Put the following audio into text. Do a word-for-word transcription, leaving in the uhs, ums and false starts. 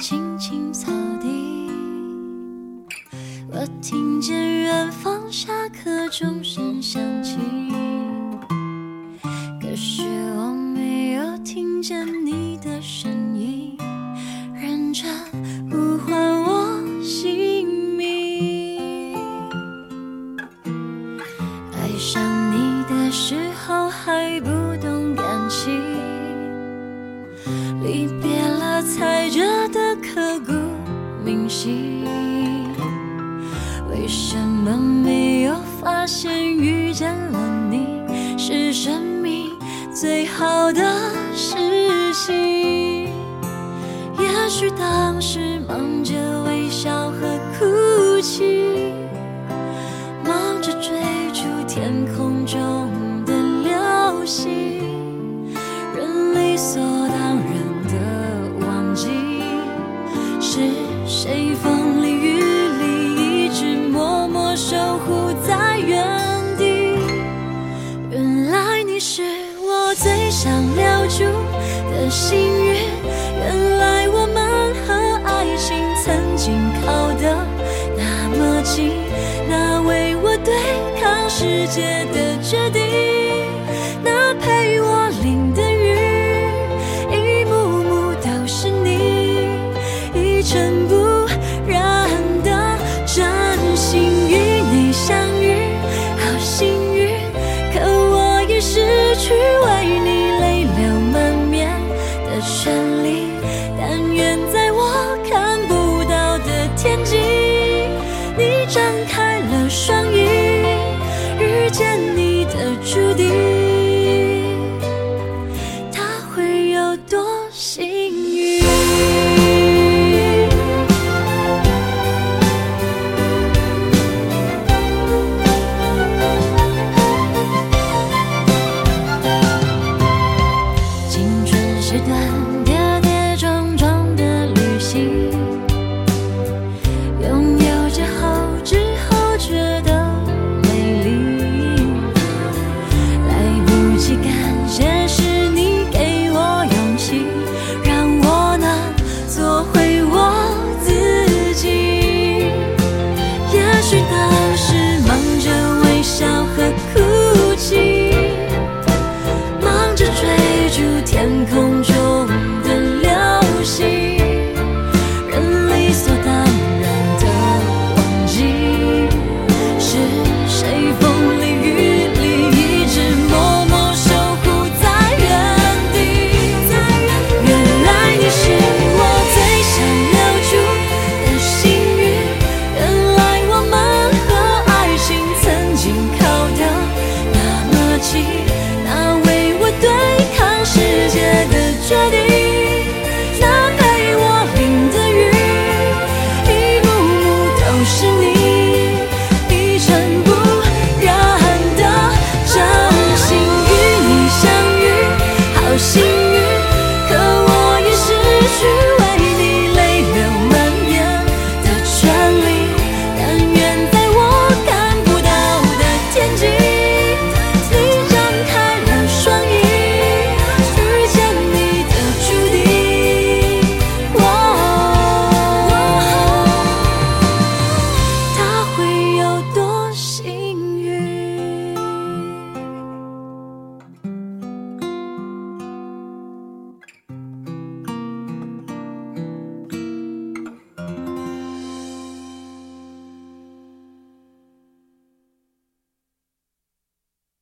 青青草地，我听见远方下课钟声响起，可是我没有听见你的声音，认真呼唤我姓名。爱上你的时候还不懂感情，离别了才觉得刻骨铭心。为什么没有发现遇见了你是生命最好的事情？也许当时忙着微笑和哭泣，忙着追逐天空中的流星，人理所当然的忘记是谁风里雨里一直默默守护在原地。原来你是我最想留住的幸运，原来我们和爱情曾经靠得那么近，那为我对抗世界的决定，那陪我淋的雨，一幕幕都是你，一尘不染的真心。与你相遇好幸运，可我已失去为你泪流满面的权利，但愿在我看不到的天际，你张开了双翼，遇见你的注定，它会有多幸运？青春是短